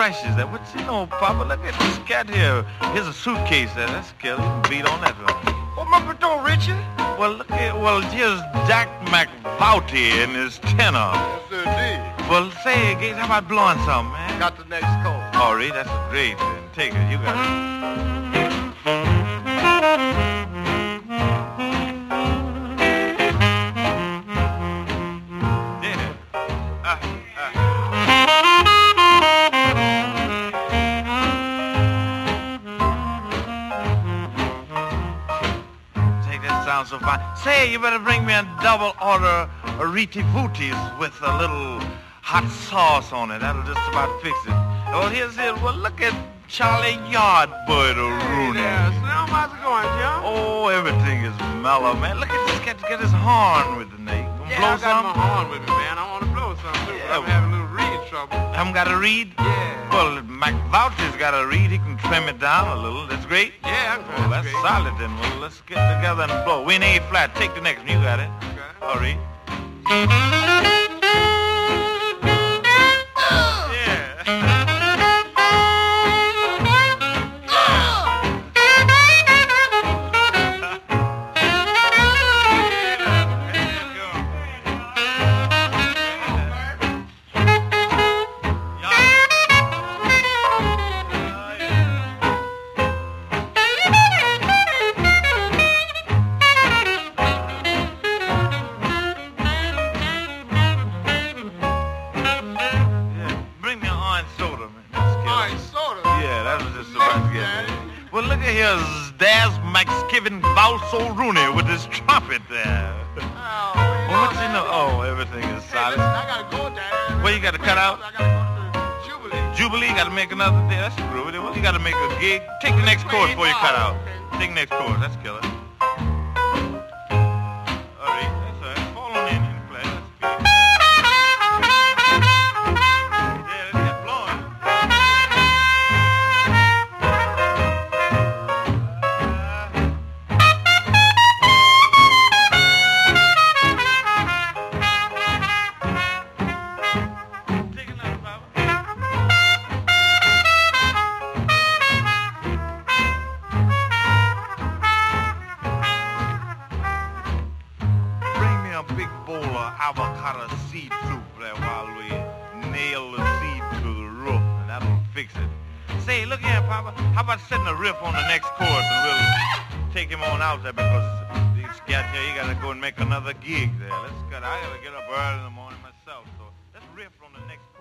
scratches there. What you know, Papa? Look at this cat here. Here's a suitcase there. That's killer. You can beat on that one. Remember though, Richard? Well, here's Jack McVouty and his tenor. Yes, indeed. Well, say, Gates, how about blowing something, man? Got the next call. All right, that's great. Then take it. You got it. Sounds so fine. Say, you better bring me a double order of Riti Booties with a little hot sauce on it. That'll just about fix it. Well, here's it. Well, look at Charlie Yardbird Rooney. Yeah, Slim, how's it going, Jim? Oh, everything is mellow, man. Look at this cat get his horn with the neck. Yeah, blow I got some? my horn with me, man. I want to blow something, too, but I'm having a little reading trouble. Haven't got a reed? Yeah. Well, McVouty's got a reed. He can trim it down a little. That's great. Yeah, I'm Well, that's solid then. Well, let's get together and blow. We in A flat. Take the next one. You got it. Okay. All right. Well, look at here, Daz McSkiven Balso Rooney with his trumpet there. Well, what you know? Oh, everything is solid. I gotta go, Dad. Well, you got to cut out? I gotta go to Jubilee. Jubilee, got to make another day. That's groovy. Well, you got to make a gig. Take the next chord before you cut out. Take the next chord. That's killer. All right, that's all right. Fall on in and play. That's good. Yeah, let's get blowing. Avocado seed soup there while we nail the seed to the roof, and that'll fix it. Say, look here, Papa. How about setting a riff on the next chorus, and we'll take him on out there because this cat here, you gotta go and make another gig there. I gotta get up early in the morning myself, so let's riff on the next.